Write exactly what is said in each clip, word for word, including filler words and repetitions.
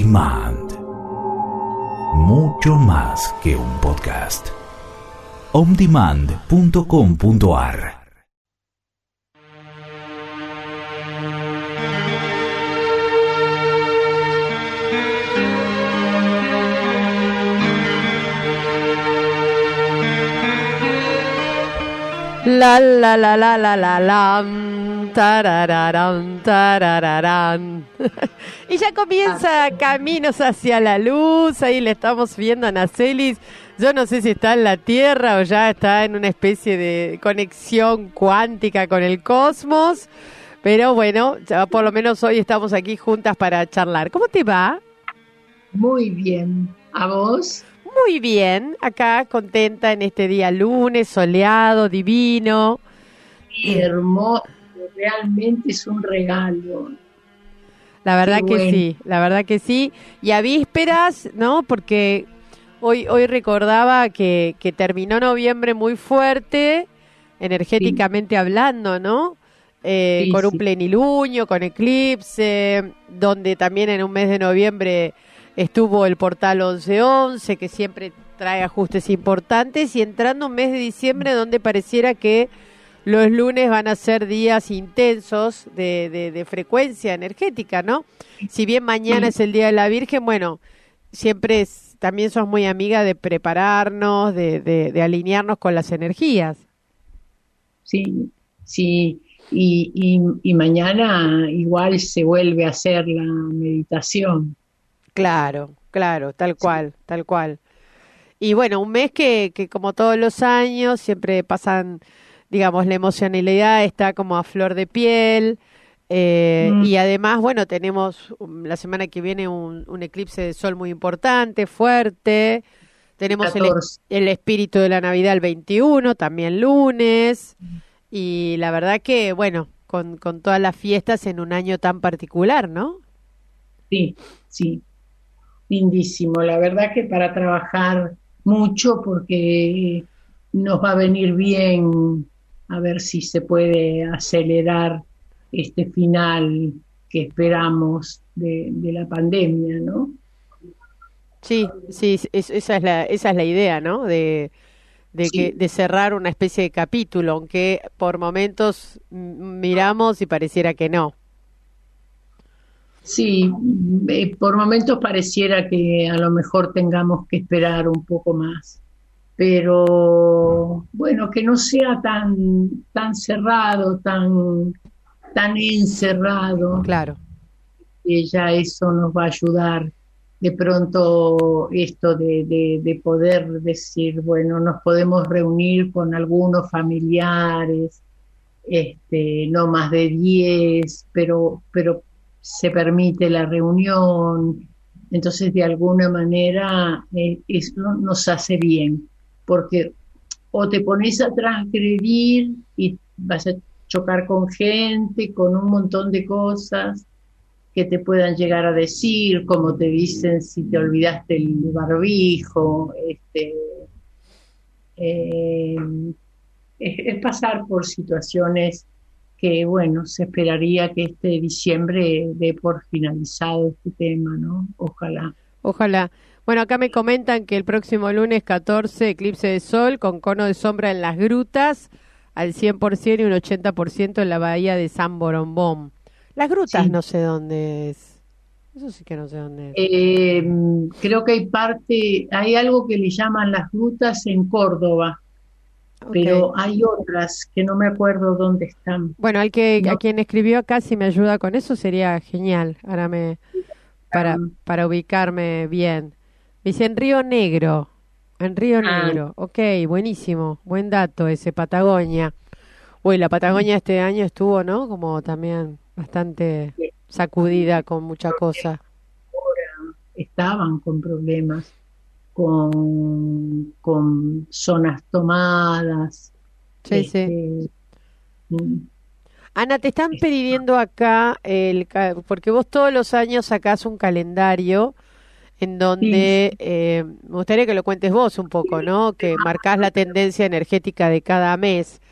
Demand. Mucho más que un podcast. on demand punto com punto a r. La la la la la la la tarararán, tarararán. Y ya comienza Caminos hacia la Luz. Ahí le estamos viendo a Nacelis. Yo no sé si está en la Tierra o ya está en una especie de conexión cuántica con el cosmos. Pero bueno, ya por lo menos hoy estamos aquí juntas para charlar. ¿Cómo te va? Muy bien. ¿A vos? Muy bien, acá contenta en este día lunes, soleado, divino. Sí, hermoso, realmente es un regalo. La verdad Qué que bueno. sí, la verdad que sí. Y a vísperas, ¿no? Porque hoy hoy recordaba que, que terminó noviembre muy fuerte, energéticamente hablando, ¿no? Eh, Sí, con un sí. plenilunio, con eclipse, donde también en un mes de noviembre estuvo el portal once once, que siempre trae ajustes importantes, y entrando un mes de diciembre donde pareciera que los lunes van a ser días intensos de, de, de frecuencia energética, ¿no? Si bien mañana Sí. es el Día de la Virgen, bueno, siempre es, también sos muy amiga de prepararnos, de, de, de alinearnos con las energías. Sí, sí. Y, y, y mañana igual se vuelve a hacer la meditación. Claro, claro, tal Sí, cual, tal cual. Y bueno, un mes que, que como todos los años siempre pasan, digamos, la emocionalidad está como a flor de piel. eh, Mm, y además, bueno, tenemos um, la semana que viene un, un eclipse de sol muy importante, fuerte. Tenemos el, es- catorce. el espíritu de la Navidad el veintiuno, también lunes. Y la verdad que, bueno, con, con todas las fiestas en un año tan particular, ¿no? Sí, sí, lindísimo. La verdad que para trabajar mucho porque nos va a venir bien a ver si se puede acelerar este final que esperamos de, de la pandemia, ¿no? Sí, sí, es- esa es la, esa es la idea, ¿no? De, de que Sí, de cerrar una especie de capítulo, aunque por momentos mm, miramos y pareciera que no. sí, eh, por momentos pareciera que a lo mejor tengamos que esperar un poco más, pero bueno, que no sea tan, tan cerrado, tan, tan encerrado, Claro. que ya eso nos va a ayudar. De pronto esto de, de, de poder decir, bueno, nos podemos reunir con algunos familiares, este, no más de diez, pero, pero se permite la reunión. Entonces, de alguna manera, eh, eso nos hace bien, porque o te pones a transgredir y vas a chocar con gente, con un montón de cosas que te puedan llegar a decir, como te dicen si te olvidaste el barbijo, este, eh, es, es pasar por situaciones que, bueno, se esperaría que este diciembre dé por finalizado este tema, ¿no? Ojalá. Ojalá. Bueno, acá me comentan que el próximo lunes catorce, eclipse de sol con cono de sombra en las grutas al cien por ciento y un ochenta por ciento en la bahía de San Borombón. Las grutas Sí. no sé dónde es. Eso sí que no sé dónde es. Eh, creo que hay parte, hay algo que le llaman las grutas en Córdoba, Ok. pero hay otras que no me acuerdo dónde están. Bueno, al que a No, quien escribió acá, si me ayuda con eso, sería genial. Ahora me para están. para ubicarme bien. Me dice en Río Negro. En Río Ah, Negro. Ok, buenísimo. Buen dato ese, Patagonia. Uy, la Patagonia este año estuvo, ¿no? Como también bastante sacudida con mucha cosa. estaban con problemas, con, con zonas tomadas. Sí, sí. Este, mm, Ana, te están es- pidiendo acá, el, ca- porque vos todos los años sacás un calendario en sí, donde eh, me gustaría que lo cuentes vos un poco, ¿no? Que marcás la tendencia energética de cada mes.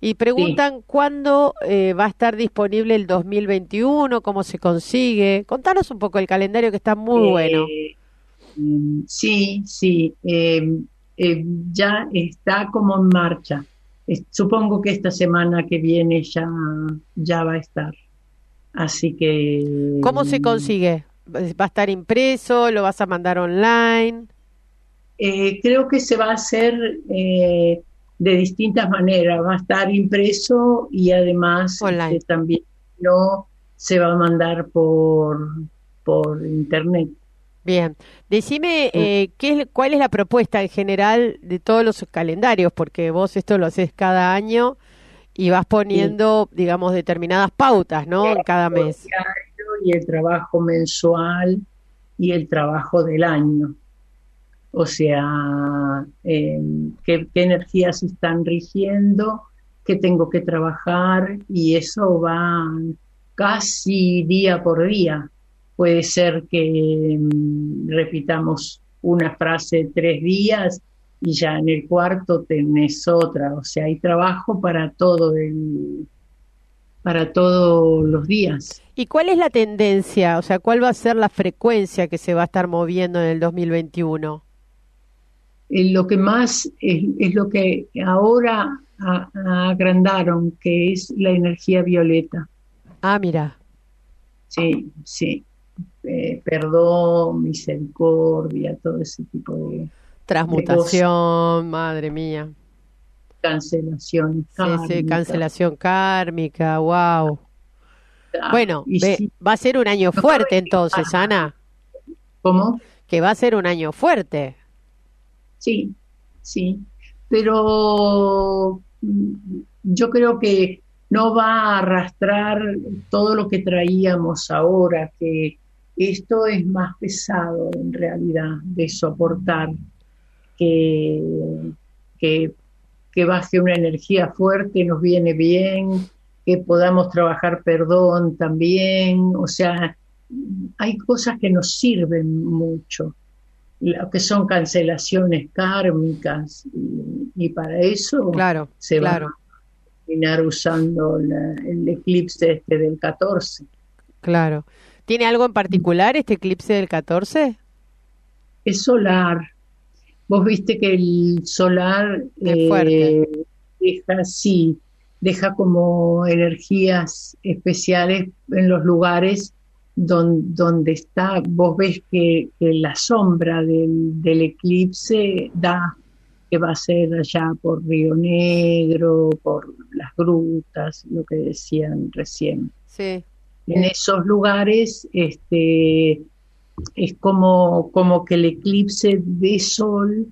Y preguntan cuándo eh, va a estar disponible el dos mil veintiuno, cómo se consigue. Contanos un poco el calendario que está muy bueno. Eh, mm, sí, sí, eh, eh, ya está como en marcha. Es- supongo que esta semana que viene ya, ya va a estar. Así que ¿Cómo se mm, consigue? ¿Va a estar impreso? ¿Lo vas a mandar online? eh, creo que se va a hacer eh, de distintas maneras. Va a estar impreso y además este, Online. también no se va a mandar por, por internet. Bien. Decime Mm. eh, qué es, cuál es la propuesta en general de todos los calendarios, porque vos esto lo haces cada año y vas Sí, poniendo, digamos, determinadas pautas, ¿no? En cada mes. diario y el trabajo mensual y el trabajo del año. O sea, eh, qué, qué energías están rigiendo, qué tengo que trabajar y eso va casi día por día. Puede ser que mm, repitamos una frase tres días y ya en el cuarto tenés otra. O sea, hay trabajo para todo el, para todos los días. ¿Y cuál es la tendencia? O sea, ¿cuál va a ser la frecuencia que se va a estar moviendo en el dos mil veintiuno? Eh, lo que más es, es lo que ahora a- a- agrandaron, que es la energía violeta. Ah, mira, Sí, sí. Eh, perdón, misericordia, todo ese tipo de, de cosas, transmutación, madre mía. cancelaciones Sí, sí, kármicas. cancelación kármica, wow. Ah, Bueno, y ve, sí, va a ser un año no cabe fuerte entonces, quejar. Ana, ¿Cómo? que va a ser un año fuerte. Sí, sí, pero mm, yo creo que no va a arrastrar todo lo que traíamos ahora, que esto es más pesado en realidad de soportar, que, que, que baje una energía fuerte nos viene bien, que podamos trabajar perdón también, o sea, hay cosas que nos sirven mucho lo que son cancelaciones kármicas y, y para eso Claro, se va a claro, terminar usando la- el eclipse este del catorce. claro. ¿Tiene algo en particular este eclipse del catorce? Es solar. Vos viste que el solar Es fuerte. eh, deja, sí, deja como energías especiales en los lugares don- donde está. Vos ves que, que la sombra del, del eclipse da que va a ser allá por Río Negro, por las grutas, lo que decían recién. Sí. En esos lugares, este, es como, como que el eclipse de sol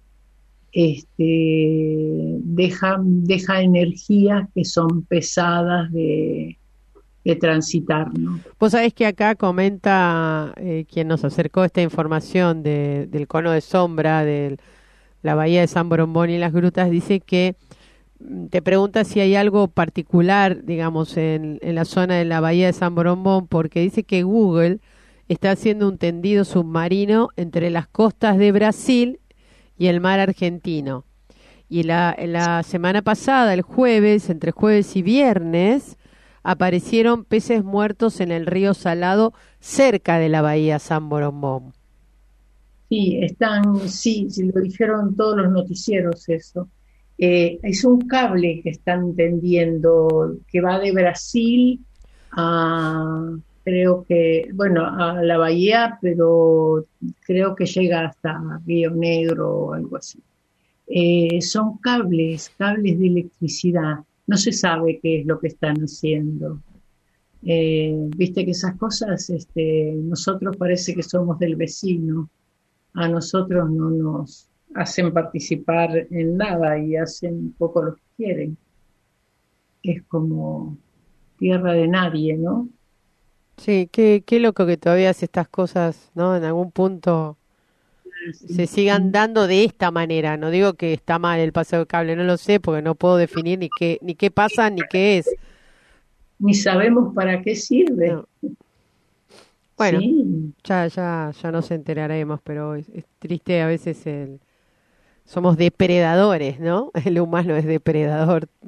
este, deja, deja energías que son pesadas de, de transitar, ¿no? Vos sabés que acá comenta eh, quien nos acercó esta información de- del cono de sombra de la bahía de San Borombón y las grutas, dice que mm, te pregunta si hay algo particular, digamos, en, en la zona de la bahía de San Borombón, porque dice que Google está haciendo un tendido submarino entre las costas de Brasil y el mar argentino. Y la, la semana pasada, el jueves, entre jueves y viernes, aparecieron peces muertos en el río Salado cerca de la bahía San Borombón. Sí, están, sí, sí, lo dijeron todos los noticieros eso. Eh, es un cable que están tendiendo que va de Brasil a, creo que, bueno, a la bahía, pero creo que llega hasta Río Negro o algo así. Eh, son cables, cables de electricidad. No se sabe qué es lo que están haciendo. Eh, viste que esas cosas, este, nosotros parece que somos del vecino, a nosotros no nos hacen participar en nada y hacen un poco lo que quieren. Es como tierra de nadie, ¿no? Sí, qué, qué loco que todavía estas cosas, ¿no? En algún punto se sigan dando de esta manera. No digo que está mal el paseo de cable, no lo sé porque no puedo definir ni qué, ni qué pasa ni qué es. Ni sabemos para qué sirve. No. Bueno, Sí, ya, ya, ya nos enteraremos, pero es, es triste a veces el, somos depredadores, ¿no? El humano es depredador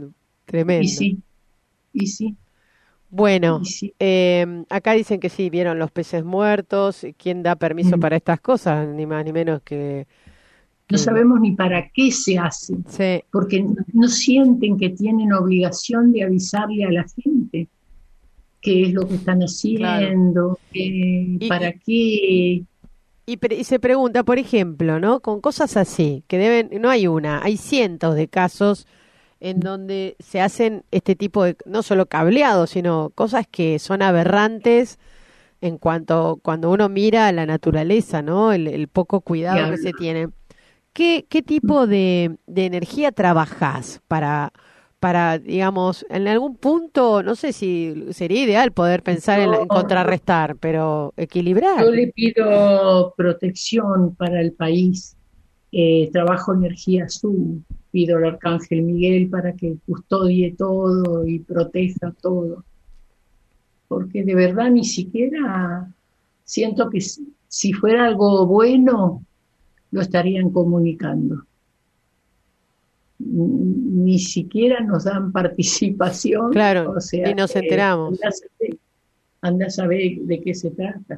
Tremendo. Y sí, y sí, Bueno, y sí. eh, acá dicen que sí, vieron los peces muertos. ¿Quién da permiso Mm. para estas cosas? Ni más ni menos que, No que lo- sabemos ni para qué se hace, Sí, porque no, no sienten que tienen obligación de avisarle a la gente qué es lo que están claro. haciendo, qué- Y, para y, qué. y, pre- y se pregunta, por ejemplo, ¿no? Con cosas así, que deben, no hay una, hay cientos de casos en donde se hacen este tipo de, no solo cableados, sino cosas que son aberrantes en cuanto cuando uno mira a la naturaleza, ¿no? El, el poco Y cuidado que habla. se tiene. ¿Qué, qué tipo de, de energía trabajás para, para, digamos, en algún punto, no sé si sería ideal poder pensar en, en Yo, contrarrestar, pero yo equilibrar? le pido protección para el país, eh, trabajo energía azul, pido al Arcángel Miguel para que custodie todo y proteja todo, porque de verdad ni siquiera siento que si, si fuera algo bueno, lo estarían comunicando. Ni siquiera nos dan participación, Claro, o ni sea, nos eh, enteramos. anda a saber, anda a saber de qué se trata.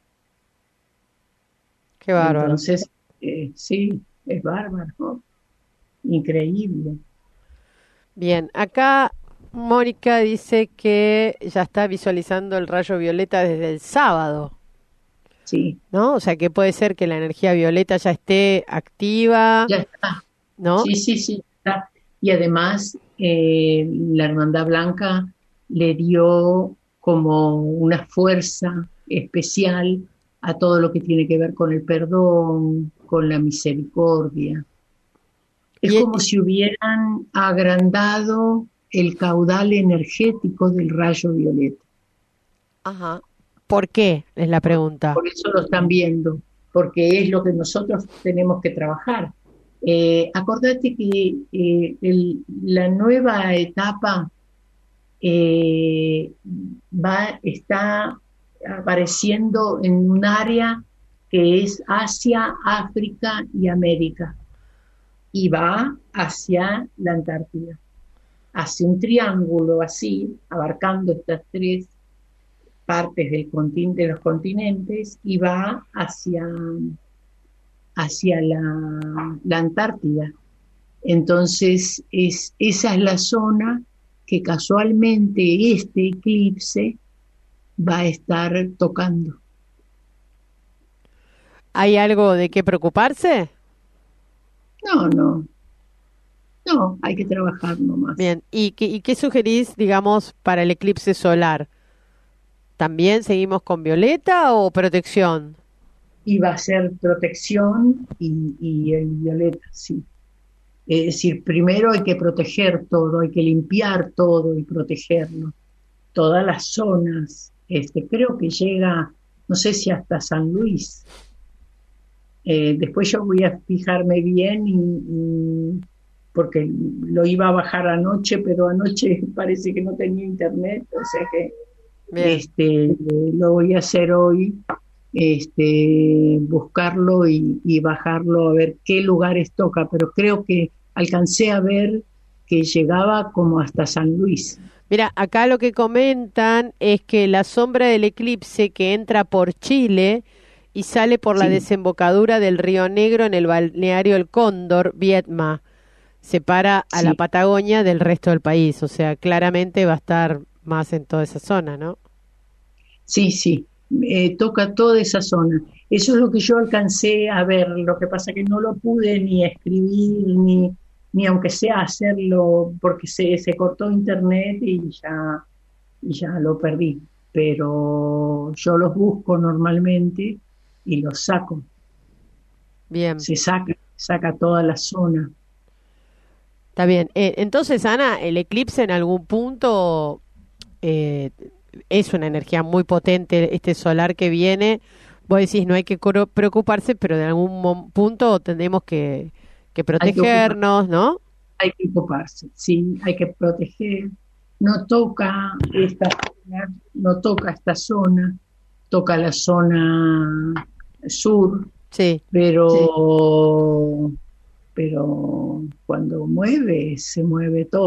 Qué bárbaro. Entonces, eh, sí, es bárbaro, ¿no? Increíble. Bien, acá Mónica dice que ya está visualizando el rayo violeta desde el sábado, Sí, ¿no? O sea que puede ser que la energía violeta ya esté activa, ya está. ¿no? Sí, sí, sí, está. Y además, eh, la Hermandad Blanca le dio como una fuerza especial a todo lo que tiene que ver con el perdón, con la misericordia. Es Y, como si hubieran agrandado el caudal energético del rayo violeta. ajá. ¿Por qué? Es la pregunta. Por eso lo están viendo, porque es lo que nosotros tenemos que trabajar. Eh, acordate que eh, el- la nueva etapa eh, va, está apareciendo en un área que es Asia, África y América, y va hacia la Antártida. Hace un triángulo así, abarcando estas tres partes del contin- de los continentes, y va hacia, hacia la, la Antártida. Entonces, es, esa es la zona que casualmente este eclipse va a estar tocando. ¿Hay algo de qué preocuparse? No, no, no, hay que trabajar nomás. Bien, ¿y qué, y qué sugerís, digamos, para el eclipse solar? ¿También seguimos con violeta o protección? Y va a ser protección y, y el violeta, sí. Es decir, primero hay que proteger todo, hay que limpiar todo y protegerlo. Todas las zonas, este, creo que llega, no sé si hasta San Luis. Eh, después yo voy a fijarme bien y, y- porque lo iba a bajar anoche, pero anoche parece que no tenía internet, o sea que Bien. este, lo voy a hacer hoy, este, buscarlo y, y bajarlo a ver qué lugares toca, pero creo que alcancé a ver que llegaba como hasta San Luis. Mira, acá lo que comentan es que la sombra del eclipse que entra por Chile y sale por la Sí, desembocadura del Río Negro en el balneario El Cóndor, Viedma, separa a la sí, Patagonia del resto del país. O sea, claramente va a estar más en toda esa zona, ¿no? sí, sí, eh, toca toda esa zona. Eso es lo que yo alcancé a ver, lo que pasa que no lo pude ni escribir, ni, ni aunque sea hacerlo, porque se, se cortó internet y ya, y ya lo perdí. Pero yo los busco normalmente y los saco. Bien, Se saca, saca toda la zona. está bien. Eh, entonces, Ana, el eclipse en algún punto eh, es una energía muy potente, este solar que viene. Vos decís, no hay que coro- preocuparse, pero de algún mo- punto tendremos que, que Hay que ocupar, protegernos, ¿no? hay que ocuparse, sí, hay que proteger. No toca esta zona, no toca esta zona, toca la zona sur, Sí. pero, pero cuando mueve, se mueve todo.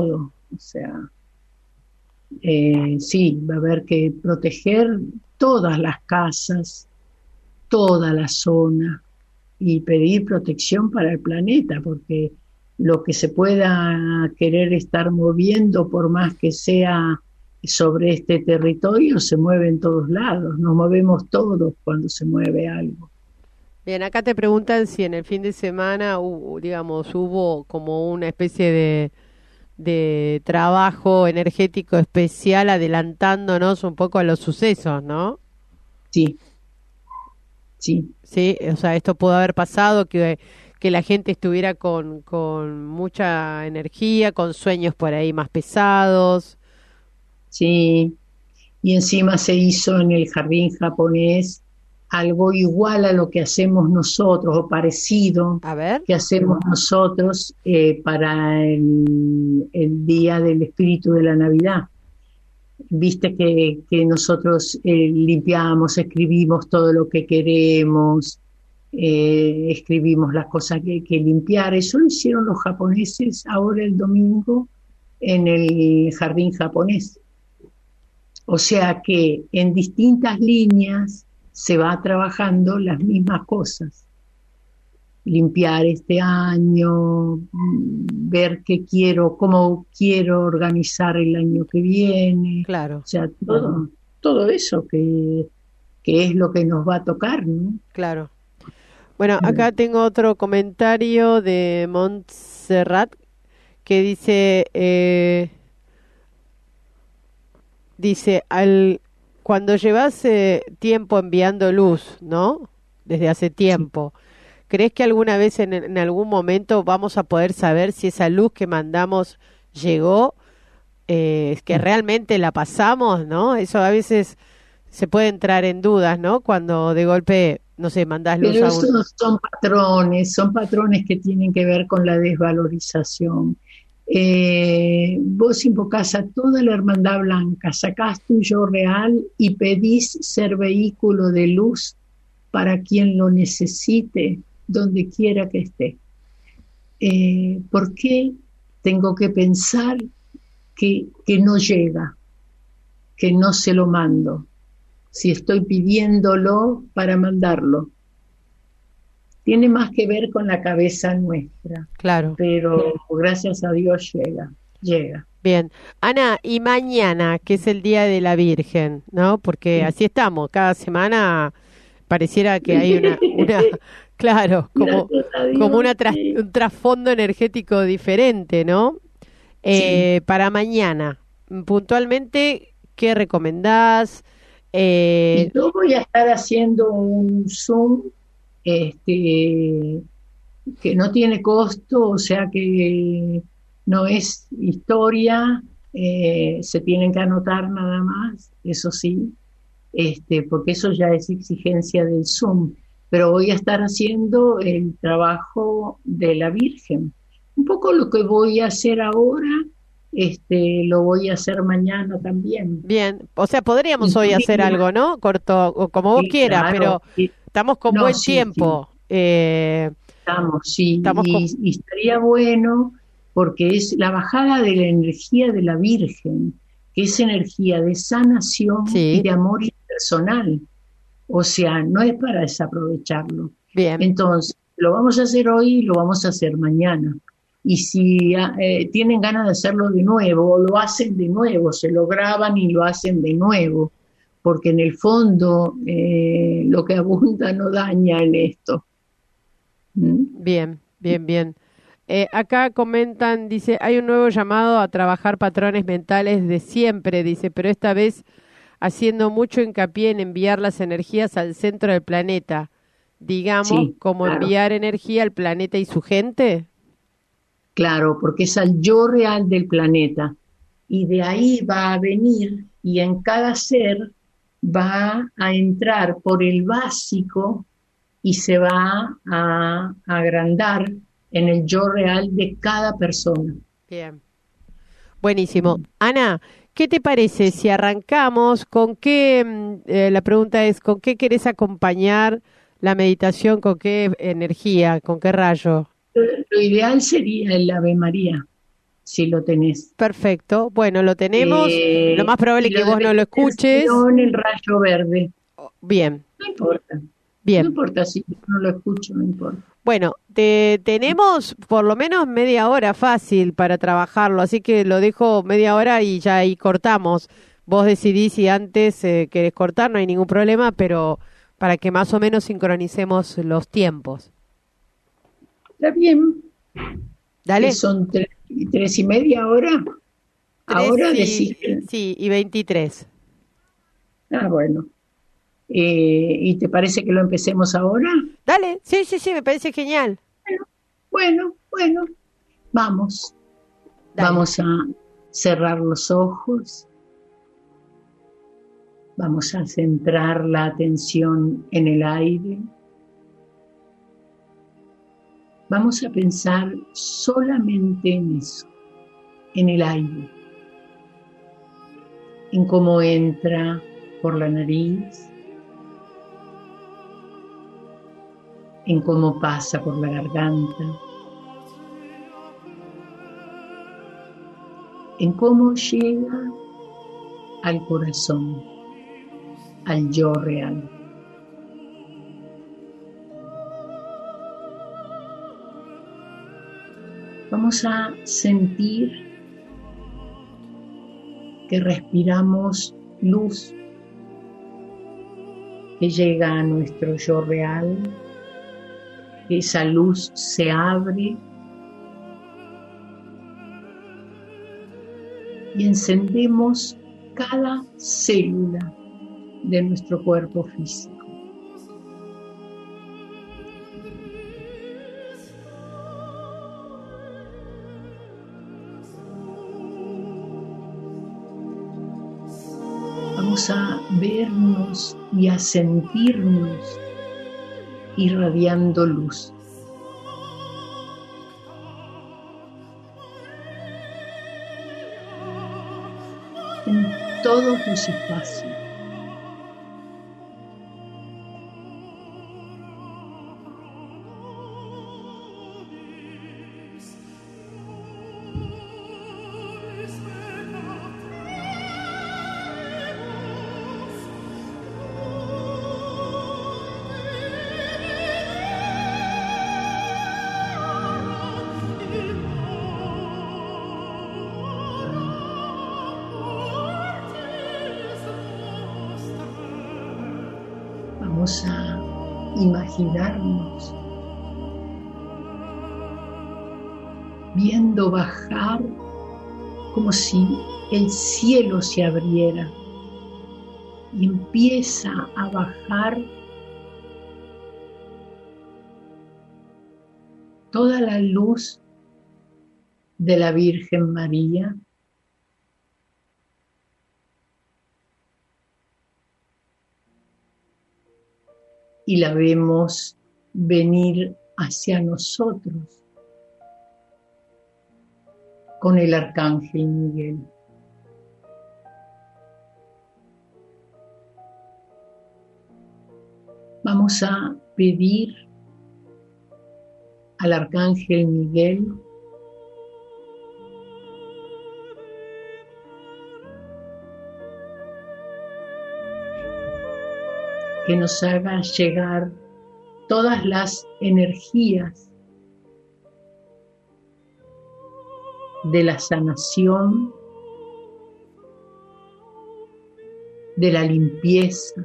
O sea, eh, sí, va a haber que proteger todas las casas, toda la zona y pedir protección para el planeta, porque lo que se pueda querer estar moviendo, por más que sea sobre este territorio, se mueve en todos lados, nos movemos todos cuando se mueve algo. Bien, acá te preguntan si en el fin de semana, hu- digamos, hubo como una especie de, de trabajo energético especial adelantándonos un poco a los sucesos, ¿no? Sí, sí, Sí, o sea, esto pudo haber pasado, que, que la gente estuviera con, con mucha energía, con sueños por ahí más pesados. sí. Y encima se hizo en el jardín japonés algo igual a lo que hacemos nosotros o parecido A ver, que hacemos nosotros eh, para el, el día del espíritu de la Navidad. Viste que, que nosotros eh, limpiamos, escribimos todo lo que queremos, eh, escribimos las cosas que hay que limpiar. Eso lo hicieron los japoneses ahora el domingo en el jardín japonés. O sea que en distintas líneas se va trabajando las mismas cosas. Limpiar este año, mm, ver qué quiero, cómo quiero organizar el año que viene. claro, O sea, todo, todo eso que, que es lo que nos va a tocar, ¿no? claro. Bueno, acá tengo otro comentario de Montserrat que dice, eh, dice, al, cuando llevas eh, tiempo enviando luz, ¿no? Desde hace Sí. tiempo, ¿crees que alguna vez en, en algún momento vamos a poder saber si esa luz que mandamos llegó, eh, que realmente la pasamos, ¿no? Eso a veces se puede entrar en dudas, ¿no? Cuando de golpe, no sé, mandás luz Pero a un... esos son patrones, son patrones que tienen que ver con la desvalorización. Eh, vos invocás a toda la hermandad blanca, sacás tu yo real y pedís ser vehículo de luz para quien lo necesite, donde quiera que esté. Eh, ¿por qué tengo que pensar que, que no llega, que no se lo mando, si estoy pidiéndolo para mandarlo? Tiene más que ver con la cabeza nuestra, Claro. pero gracias a Dios llega, llega. Bien, Ana, y mañana, que es el Día de la Virgen, ¿no? Porque Sí. así estamos, cada semana pareciera que hay una, una, claro, como, Gracias a como Dios, una tras- sí. un trasfondo energético diferente, ¿no? Sí. Eh, para mañana, puntualmente, ¿qué recomendás? Eh, Y yo voy a estar haciendo un Zoom este, que no tiene costo, o sea que no es historia, eh, se tienen que anotar nada más, eso sí, este, porque eso ya es exigencia del Zoom, pero voy a estar haciendo el trabajo de la Virgen. Un poco lo que voy a hacer ahora, este, lo voy a hacer mañana también. bien, o sea, podríamos hoy hacer Inclusive, algo, ¿no? Corto, o como vos sí, quieras, pero claro, sí. estamos con No, buen sí, sí. tiempo. Eh, Estamos, sí, estamos con... y, y estaría bueno porque es la bajada de la energía de la Virgen, que es energía de sanación y Sí, de amor impersonal. O sea, no es para desaprovecharlo. bien. Entonces, lo vamos a hacer hoy y lo vamos a hacer mañana. Y si eh, tienen ganas de hacerlo de nuevo, lo hacen de nuevo, se lo graban y lo hacen de nuevo, porque en el fondo eh, lo que abunda no daña en esto. ¿Mm? Bien, bien, bien. Eh, acá comentan, dice, hay un nuevo llamado a trabajar patrones mentales de siempre, dice, pero esta vez haciendo mucho hincapié en enviar las energías al centro del planeta, digamos, Sí, como claro. enviar energía al planeta y su gente. Claro, porque es al yo real del planeta. Y de ahí va a venir y en cada ser va a entrar por el básico y se va a agrandar en el yo real de cada persona. Bien, buenísimo. Ana, ¿qué te parece si arrancamos con qué, mm, eh, la pregunta es, ¿con qué querés acompañar la meditación? ¿Con qué energía? ¿Con qué rayo? Lo ideal sería el Ave María. si lo tenés. Perfecto. Bueno, lo tenemos. Eh, Lo más probable y es que lo de vos no lo veintitrés escuches. quedó en el rayo verde. Bien, No importa, no bien. importa si yo no lo escucho, no importa. Bueno, te, tenemos por lo menos media hora fácil para trabajarlo, así que lo dejo media hora y ya ahí cortamos. Vos decidís si antes eh, querés cortar, no hay ningún problema, pero para que más o menos sincronicemos los tiempos. Está bien, que Dale. son tres, tres y media ahora. Tres Ahora decís y, que... sí, y veintitrés. Ah, bueno. Eh, ¿y te parece que lo empecemos ahora? Dale, sí, sí, sí, me parece genial. Bueno, bueno, bueno. Vamos, Dale. vamos a cerrar los ojos. Vamos a centrar la atención en el aire. Vamos a pensar solamente en eso, en el aire, en cómo entra por la nariz, en cómo pasa por la garganta, en cómo llega al corazón, al yo real. Vamos a sentir que respiramos luz que llega a nuestro yo real, que esa luz se abre y encendemos cada célula de nuestro cuerpo físico. Vamos a vernos y a sentirnos irradiando luz. En todos los espacios. Vamos a imaginarnos viendo bajar como si el cielo se abriera y empieza a bajar toda la luz de la Virgen María y la vemos venir hacia nosotros con el Arcángel Miguel. Vamos a pedir al Arcángel Miguel que nos haga llegar todas las energías de la sanación, de la limpieza,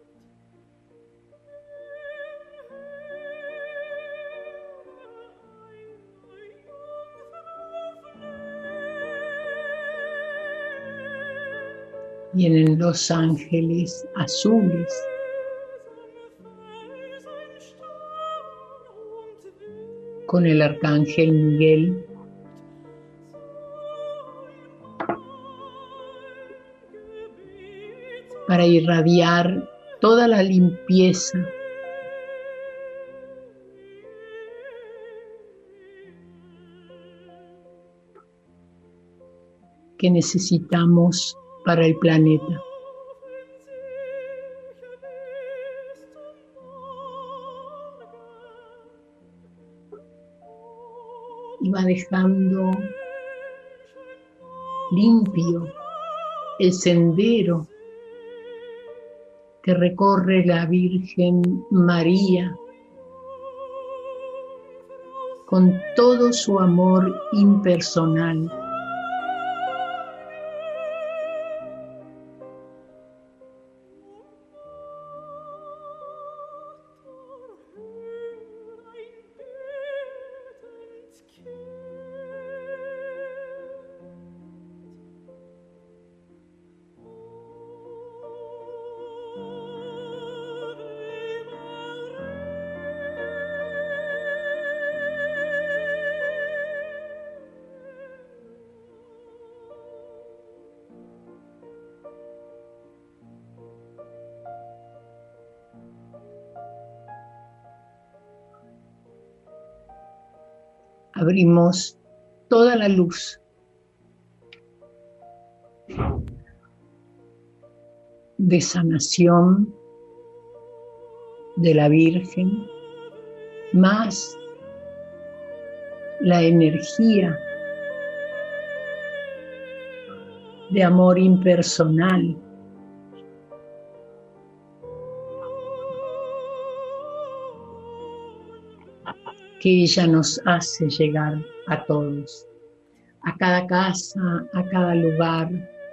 vienen los ángeles azules con el Arcángel Miguel para irradiar toda la limpieza que necesitamos para el planeta. Y va dejando limpio, el sendero que recorre la Virgen María con todo su amor impersonal. Abrimos toda la luz de sanación de la Virgen, más la energía de amor impersonal que ella nos hace llegar a todos, a cada casa, a cada lugar.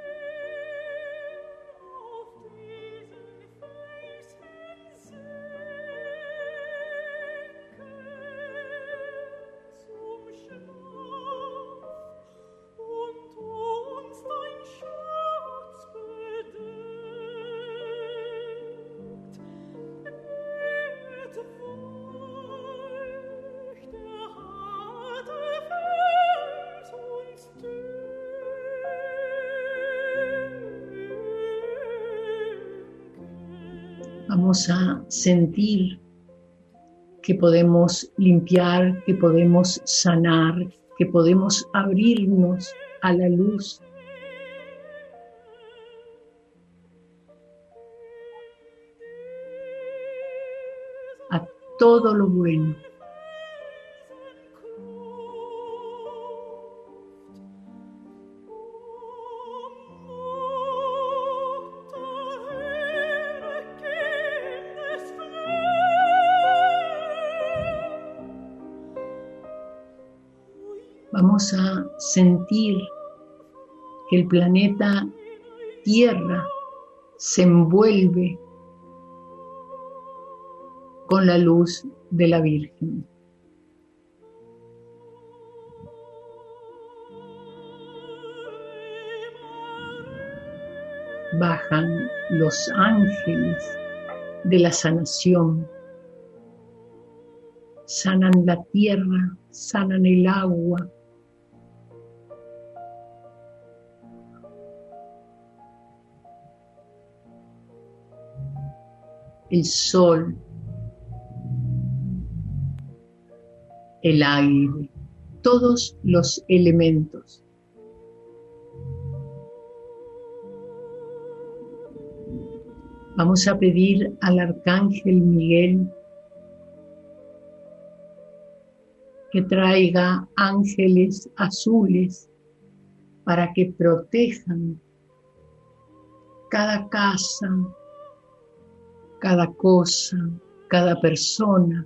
Vamos a sentir que podemos limpiar, que podemos sanar, que podemos abrirnos a la luz. A todo lo bueno. Vamos a sentir que el planeta Tierra se envuelve con la luz de la Virgen. Bajan los ángeles de la sanación, sanan la tierra, sanan el agua, el sol, el aire, todos los elementos. Vamos a pedir al Arcángel Miguel que traiga ángeles azules para que protejan cada casa, cada cosa, cada persona,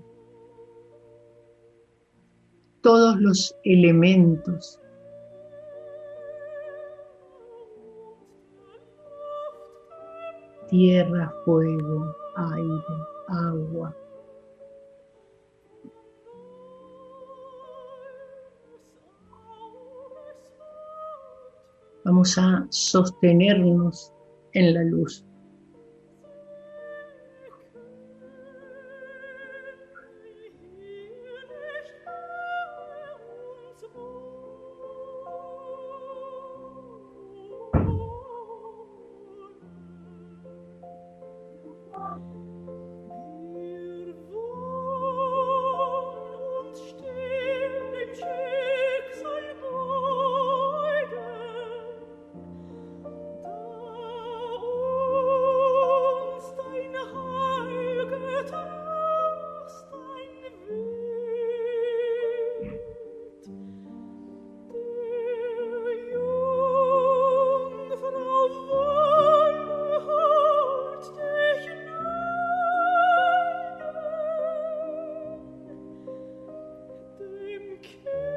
todos los elementos. Tierra, fuego, aire, agua. Vamos a sostenernos en la luz.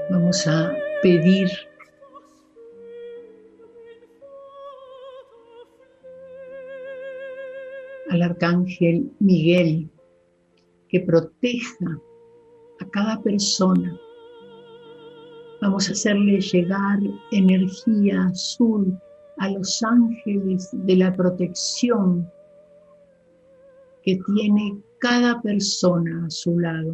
Vamos a pedir al Arcángel Miguel que proteja a cada persona. Vamos a hacerle llegar energía azul a los ángeles de la protección que tiene cada persona a su lado.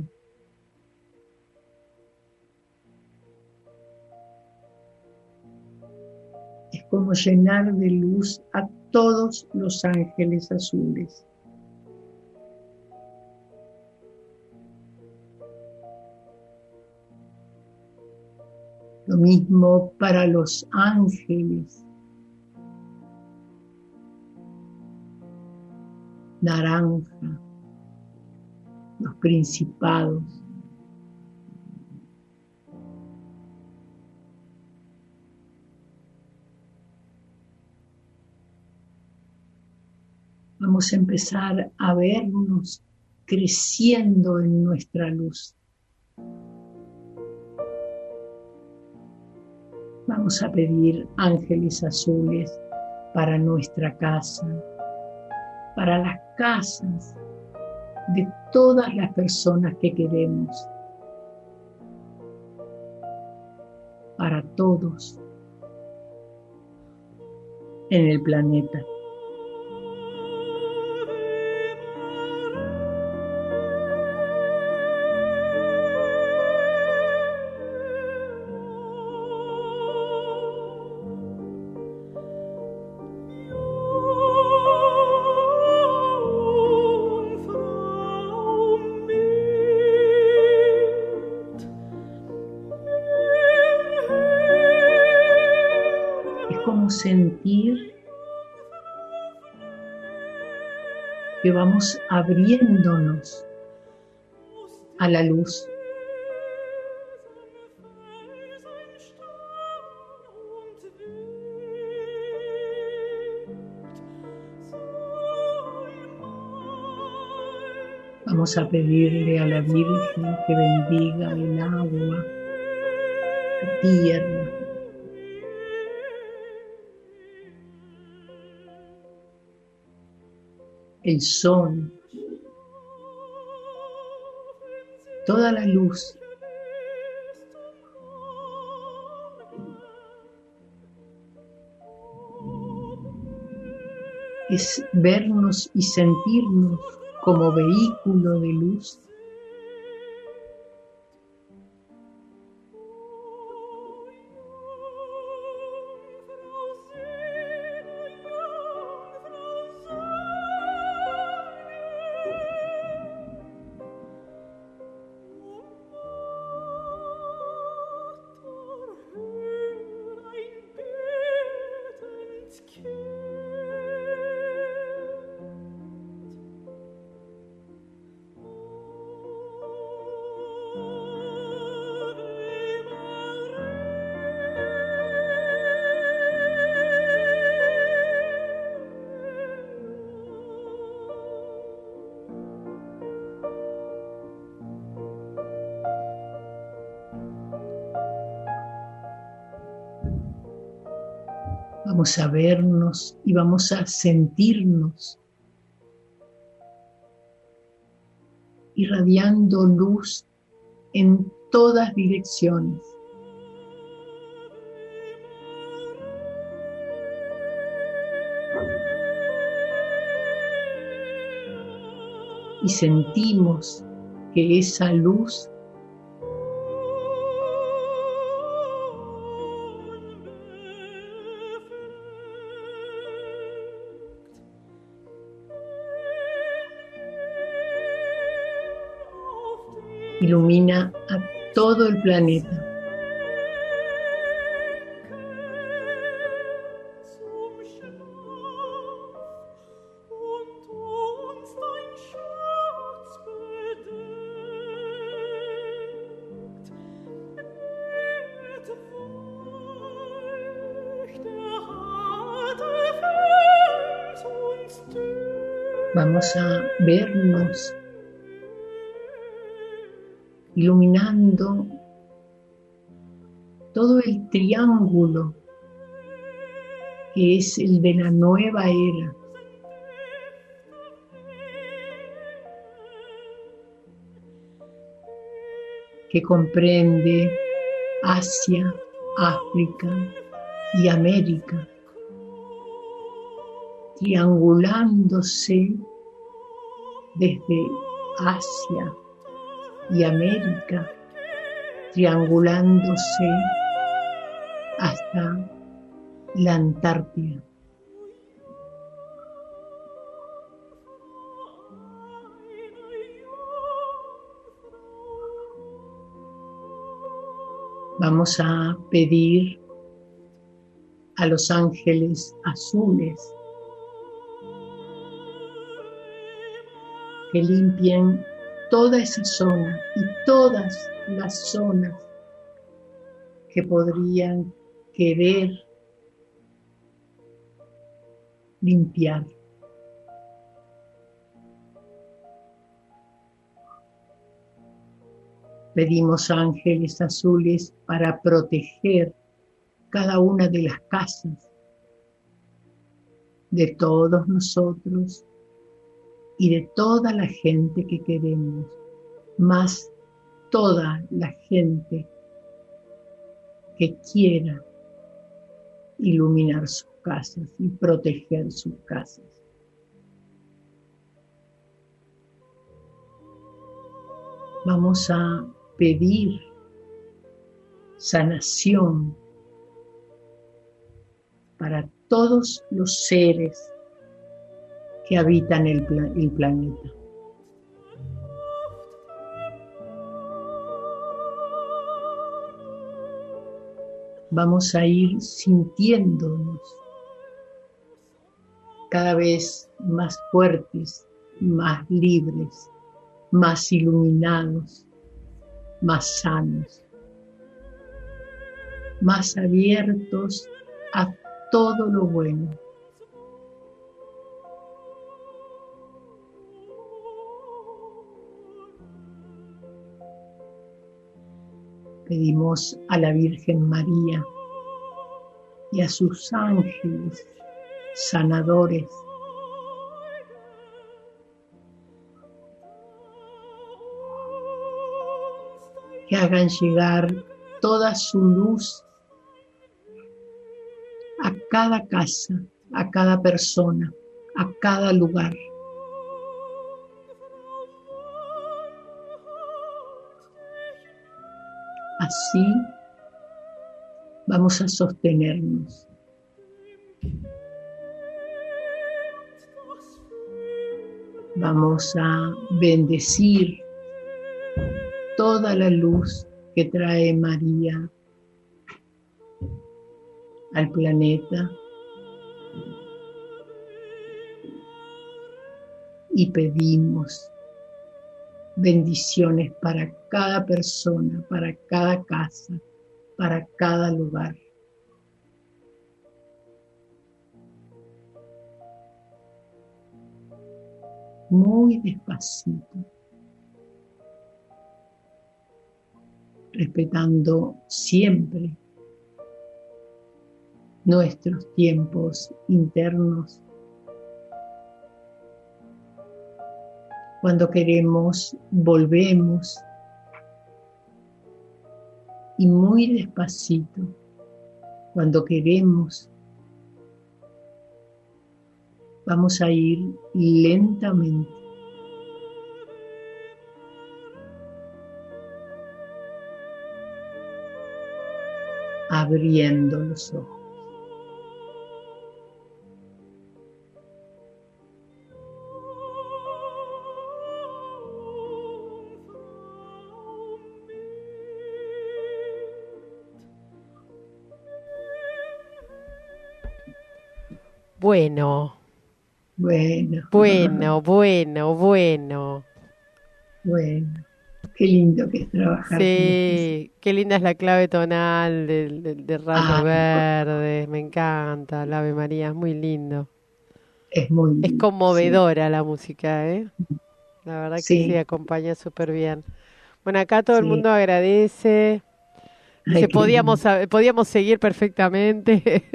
Es como llenar de luz a todos los ángeles azules. Lo mismo para los ángeles naranja, los principados. Vamos a empezar a vernos creciendo en nuestra luz. Vamos a pedir ángeles azules para nuestra casa, para las casas de todas las personas que queremos, para todos en el planeta. Sentir que vamos abriéndonos a la luz. Vamos a pedirle a la Virgen que bendiga el agua, la tierra, el sol, toda la luz. Es vernos y sentirnos como vehículo de luz. Vamos a vernos y vamos a sentirnos irradiando luz en todas direcciones. Y sentimos que esa luz ilumina a todo el planeta. Vamos a vernos iluminando todo el triángulo que es el de la nueva era. Que comprende Asia, África y América, triangulándose desde Asia y América, triangulándose hasta la Antártida. Vamos a pedir a los ángeles azules que limpien toda esa zona y todas las zonas que podrían querer limpiar. Pedimos ángeles azules para proteger cada una de las casas de todos nosotros y de toda la gente que queremos, más toda la gente que quiera iluminar sus casas y proteger sus casas. Vamos a pedir sanación para todos los seres que habitan el, pla- el planeta. Vamos a ir sintiéndonos cada vez más fuertes, más libres, más iluminados, más sanos, más abiertos a todo lo bueno. Pedimos a la Virgen María y a sus ángeles sanadores que hagan llegar toda su luz a cada casa, a cada persona, a cada lugar. Así vamos a sostenernos. Vamos a bendecir toda la luz que trae María al planeta y pedimos bendiciones para cada persona, para cada casa, para cada lugar. Muy despacito, respetando siempre nuestros tiempos internos. Cuando queremos, volvemos y muy despacito, cuando queremos, vamos a ir lentamente. Abriendo los ojos. Bueno, Bueno, bueno, bueno, bueno. bueno, qué lindo que es trabajar. Sí, qué linda es la clave tonal de, de, de rayos Ah, verdes, me encanta, el Ave María, es muy lindo. Es muy lindo. Es conmovedora la música, ¿eh? La verdad que Sí. sí, acompaña súper bien. Bueno, acá todo el Sí. mundo agradece Dice, podíamos, podíamos seguir perfectamente.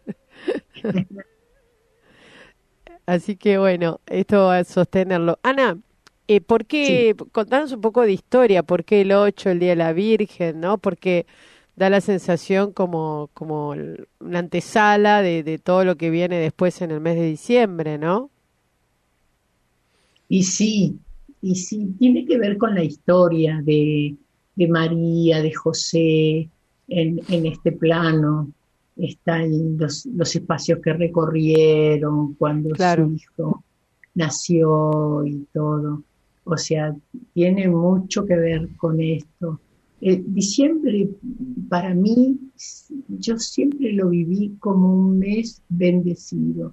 Así que bueno, esto va a sostenerlo. Ana, eh, ¿por qué? Sí. Contanos un poco de historia, ¿por qué el ocho, el Día de la Virgen, ¿no? Porque da la sensación como, como una antesala de, de todo lo que viene después en el mes de diciembre, ¿no? Y sí, y sí, tiene que ver con la historia de, de María, de José, en, en este plano. Están los, los espacios que recorrieron cuando Claro. su hijo nació y todo. O sea, tiene mucho que ver con esto. Eh, diciembre, para mí, yo siempre lo viví como un mes bendecido.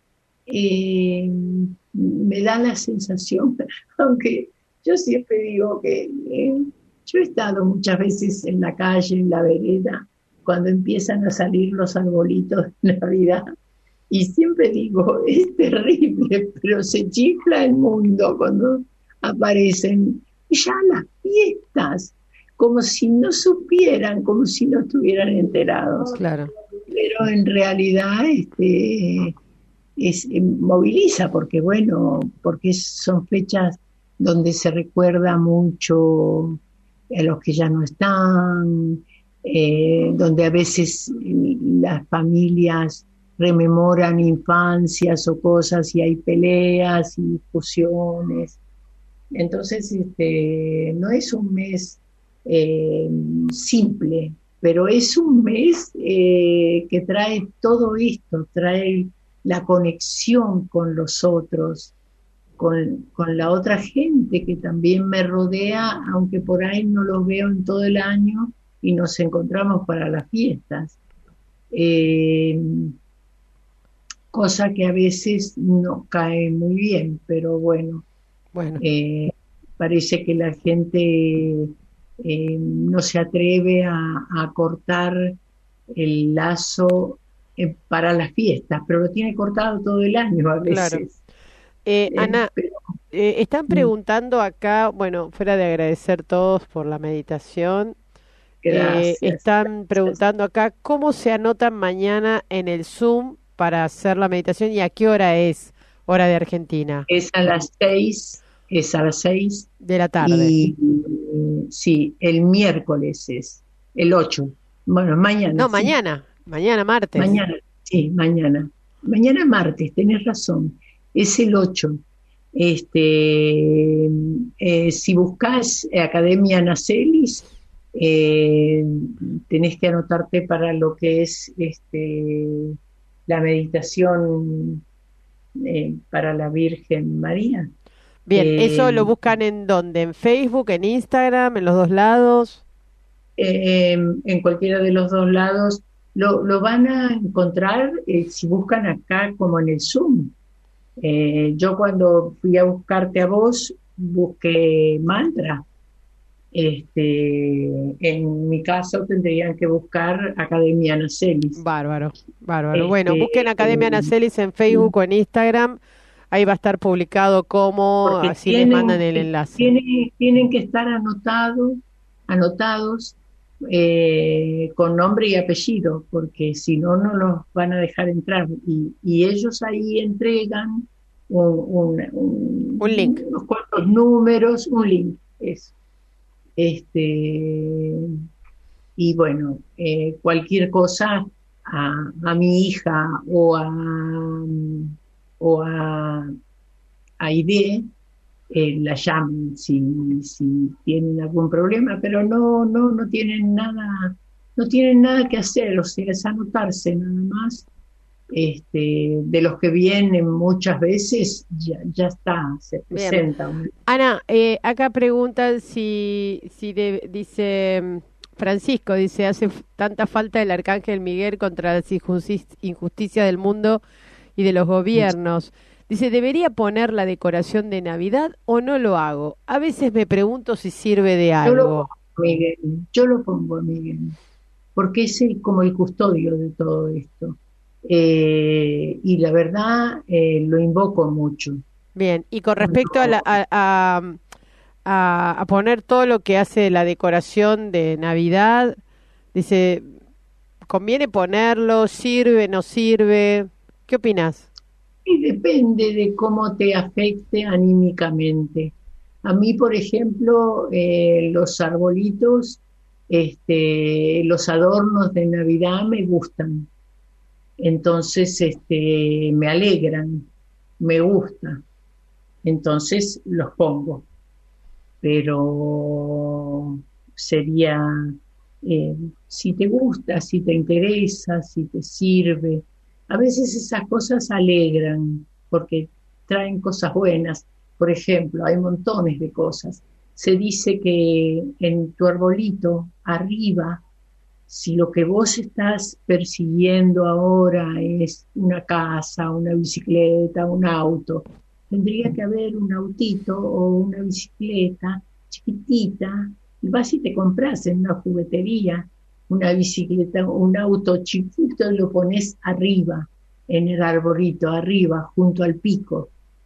Eh, me da la sensación, aunque yo siempre digo que eh, yo he estado muchas veces en la calle, en la vereda, cuando empiezan a salir los arbolitos de Navidad, y siempre digo, es terrible, pero se chifla el mundo cuando aparecen ya las fiestas, como si no supieran, como si no estuvieran enterados. Claro. Pero en realidad este, es, eh, moviliza, porque bueno, porque son fechas donde se recuerda mucho a los que ya no están, eh, donde a veces las familias rememoran infancias o cosas y hay peleas y discusiones. Entonces, este, no es un mes eh, simple, pero es un mes eh, que trae todo esto, trae la conexión con los otros, con, con la otra gente que también me rodea, aunque por ahí no los veo en todo el año y nos encontramos para las fiestas. Eh, cosa que a veces no cae muy bien, pero bueno, bueno. Eh, parece que la gente eh, no se atreve a, a cortar el lazo eh, para las fiestas, pero lo tiene cortado todo el año a veces. Claro. Eh, Ana, eh, pero, eh, están preguntando acá, bueno, fuera de agradecer todos por la meditación, eh, gracias. están gracias. preguntando acá cómo se anotan mañana en el Zoom para hacer la meditación y a qué hora es, hora de Argentina. Es a las seis, es a las seis. De la tarde. Y sí, el miércoles es, el ocho. Bueno, mañana. No, sí. mañana, mañana martes. Mañana, sí, mañana. Mañana martes, tenés razón. Es el ocho. Este, eh, si buscas Academia Nacelis, eh, tenés que anotarte para lo que es este, la meditación eh, para la Virgen María. Bien, Eh, ¿eso lo buscan en dónde? ¿En Facebook, en Instagram, en los dos lados? Eh, en cualquiera de los dos lados. Lo, lo van a encontrar eh, si buscan acá como en el Zoom. Eh, yo cuando fui a buscarte a vos, busqué mantra. Este, en mi caso tendrían que buscar Academia Nacelis. Bárbaro, bárbaro. Este, Bueno, busquen Academia eh, Nacelis en Facebook o en Instagram. Ahí va a estar publicado cómo, porque así tienen, les mandan el enlace. Tienen, tienen que estar anotados, anotados eh, con nombre y apellido, porque si no, no los van a dejar entrar. Y, y ellos ahí entregan un, un, un, un link, unos cuantos números, un link. Eso. Este, y bueno, eh, cualquier cosa a, a mi hija o a, o a, a Aide, eh, la llamen si, si tienen algún problema, pero no, no, no tienen nada, no tienen nada que hacer, o sea, es anotarse nada más. Este, de los que vienen muchas veces, ya, ya está, se presenta. Bien. Ana, eh, acá preguntan si, si de, dice Francisco, dice, hace tanta falta el Arcángel Miguel contra las injusticias del mundo y de los gobiernos. Dice, ¿debería poner la decoración de Navidad o no lo hago? A veces me pregunto si sirve de algo. Yo lo pongo, Miguel, yo lo pongo, Miguel, porque es el, como el custodio de todo esto. Eh, y la verdad, eh, lo invoco mucho. Bien, y con respecto a, la, a, a, a, a poner todo lo que hace la decoración de Navidad, Dice, ¿conviene ponerlo? ¿Sirve? ¿No sirve? ¿Qué opinas? Y depende de cómo te afecte anímicamente. A mí, por ejemplo, eh, los arbolitos, este, los adornos de Navidad me gustan. Entonces, este, me alegran, me gusta. Entonces los pongo. Pero sería, eh, si te gusta, si te interesa, si te sirve. A veces esas cosas alegran porque traen cosas buenas. Por ejemplo, hay montones de cosas. Se dice que en tu arbolito, arriba, si lo que vos estás persiguiendo ahora es una casa, una bicicleta, un auto, tendría que haber un autito o una bicicleta chiquitita, y vas y te compras en una juguetería una bicicleta, un auto chiquito y lo pones arriba, en el arbolito, arriba, junto al pico,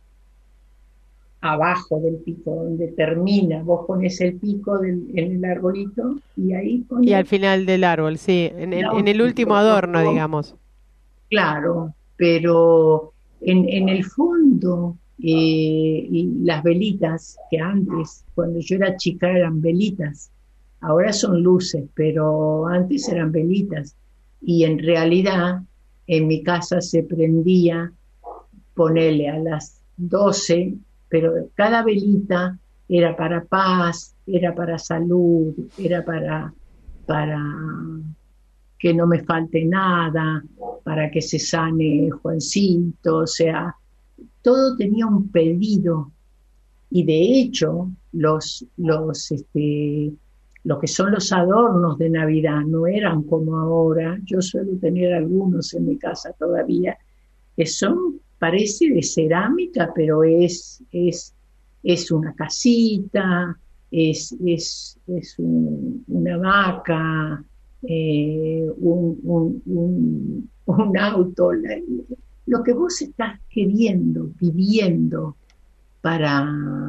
abajo del pico, donde termina, vos pones el pico del, en el arbolito y ahí pones... Y al final del árbol, sí, en, en, en el último adorno, digamos. Claro, pero en, en el fondo, eh, y las velitas, que antes, cuando yo era chica, eran velitas, ahora son luces, pero antes eran velitas. Y en realidad, en mi casa se prendía, ponele a las doce, pero cada velita era para paz, era para salud, era para, para que no me falte nada, para que se sane Juancito, o sea, todo tenía un pedido. Y de hecho, los, los, este, lo que son los adornos de Navidad no eran como ahora. Yo suelo tener algunos en mi casa todavía, que son, parece de cerámica, pero es, es, es una casita, es, es, es un, una vaca, eh, un, un, un, un auto, la, lo que vos estás queriendo, pidiendo para,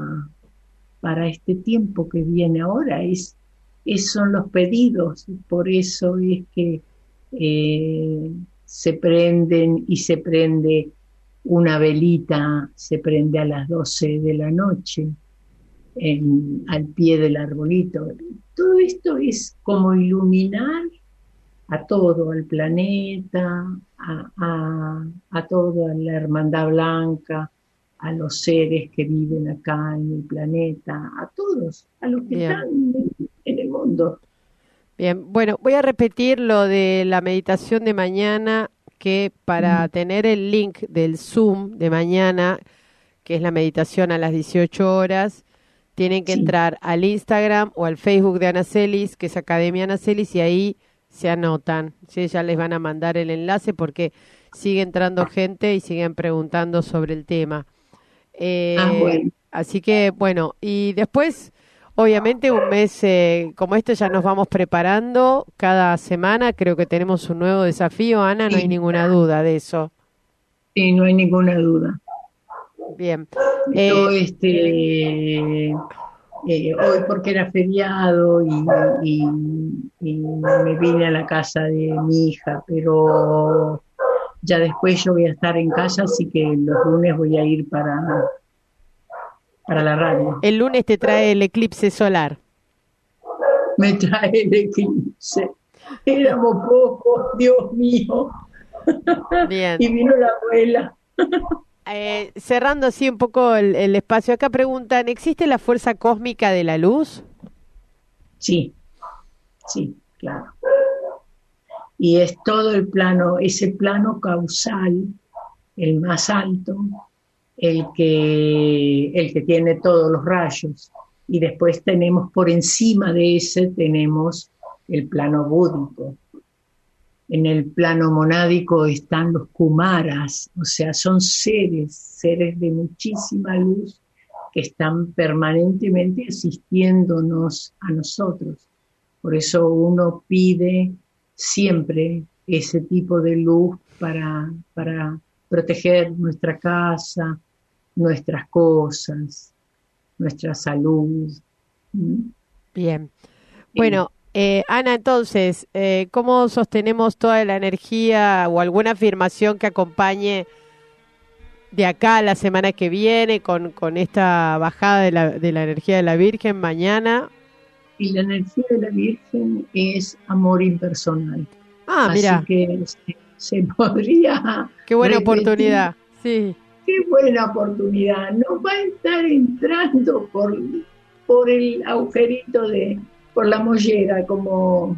para este tiempo que viene ahora, es, es, son los pedidos. Por eso es que eh, se prenden y se prende una velita, se prende a las doce de la noche en, al pie del arbolito. Todo esto es como iluminar a todo, al planeta, a, a, a toda la hermandad blanca, a los seres que viven acá en el planeta, a todos, a los que Bien. Están en el mundo. Bien, bueno, voy a repetir lo de la meditación de mañana, que para mm. tener el link del Zoom de mañana, que es la meditación a las dieciocho horas, tienen que sí. entrar al Instagram o al Facebook de Ana Celis, que es Academia Ana Celis, y ahí se anotan. ¿Sí? Ya les van a mandar el enlace porque sigue entrando gente y siguen preguntando sobre el tema. Eh, ah, bueno. Así que, bueno, y después, obviamente, un mes eh, como este ya nos vamos preparando. Cada semana creo que tenemos un nuevo desafío, Ana, no sí. hay ninguna duda de eso. Sí, no hay ninguna duda. Bien. Yo, eh, este, eh, hoy porque era feriado y, y, y me vine a la casa de mi hija, pero ya después yo voy a estar en casa, así que los lunes voy a ir para, para la radio. El lunes te trae el eclipse solar. Me trae el eclipse. Éramos pocos, Dios mío. Bien. Y vino la abuela. Eh, cerrando así un poco el, el espacio, acá preguntan, ¿existe la fuerza cósmica de la luz? Sí, sí, claro. Y es todo el plano, ese plano causal, el más alto, el que, el que tiene todos los rayos. Y después tenemos por encima de ese, tenemos el plano búdico. En el plano monádico están los kumaras, o sea, son seres, seres de muchísima luz que están permanentemente asistiéndonos a nosotros. Por eso uno pide siempre ese tipo de luz para, para proteger nuestra casa, nuestras cosas, nuestra salud. Bien. Bueno, Eh, Ana, entonces, eh, ¿cómo sostenemos toda la energía o alguna afirmación que acompañe de acá a la semana que viene con, con esta bajada de la, de la energía de la Virgen mañana? Y la energía de la Virgen es amor impersonal. Ah, mira. Así que se, se podría... Qué buena repetir. oportunidad, sí. Qué buena oportunidad. Nos va a estar entrando por, por el agujerito de... por la mollera, como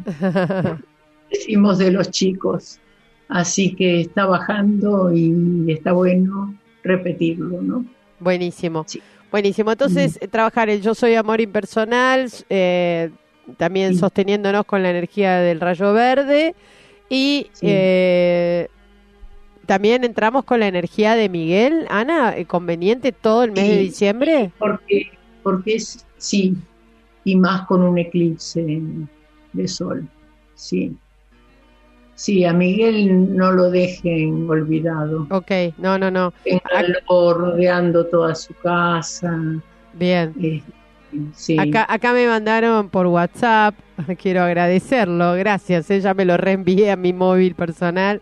decimos de los chicos. Así que está bajando y está bueno repetirlo, ¿no? Buenísimo. Sí. Buenísimo. Entonces, mm. trabajar el Yo Soy Amor Impersonal, eh, también sí. sosteniéndonos con la energía del rayo verde y sí. eh, también entramos con la energía de Miguel. Ana, ¿conveniente todo el mes sí. de diciembre? Porque, porque es, sí, y más con un eclipse de sol, sí. Sí, a Miguel no lo dejen olvidado. Ok, no, no, no. Ténganlo rodeando toda su casa. Bien. Eh, sí. Acá, acá me mandaron por WhatsApp, quiero agradecerlo, gracias, ella me lo reenvié a mi móvil personal,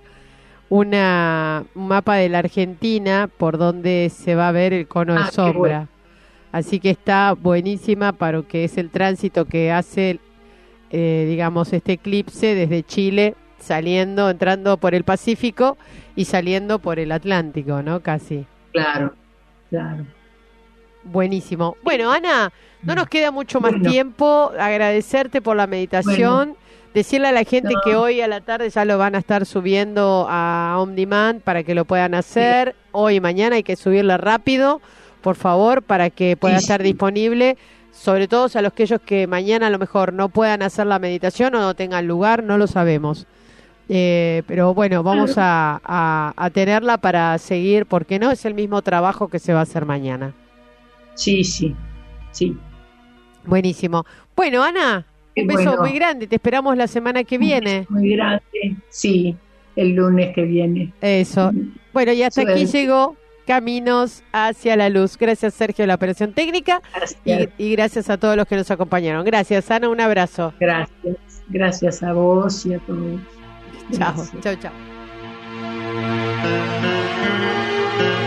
una, un mapa de la Argentina por donde se va a ver el cono ah, de sombra. Bueno. Así que está buenísima para lo que es el tránsito que hace, eh, digamos, este eclipse desde Chile, saliendo, entrando por el Pacífico y saliendo por el Atlántico, ¿no? Casi. Claro, claro. Buenísimo. Bueno, Ana, no nos queda mucho más bueno. tiempo. Agradecerte por la meditación. Bueno. Decirle a la gente no. que hoy a la tarde ya lo van a estar subiendo a On Demand para que lo puedan hacer. Sí. Hoy y mañana hay que subirla rápido, por favor, para que pueda sí, estar sí. disponible. Sobre todo a los que ellos que mañana a lo mejor no puedan hacer la meditación o no tengan lugar, no lo sabemos. Eh, pero bueno, vamos a, a, a tenerla para seguir, porque no es el mismo trabajo que se va a hacer mañana. Sí, sí, sí. Buenísimo. Bueno, Ana, Qué un beso bueno. muy grande. Te esperamos la semana que viene. Muy grande, sí, el lunes que viene. Eso. Bueno, y hasta Suerte. aquí llegó Caminos hacia la Luz. Gracias, Sergio, de la operación técnica. Y, y gracias a todos los que nos acompañaron. Gracias, Ana. Un abrazo. Gracias. Gracias a vos y a todos. Chao, chao, chao.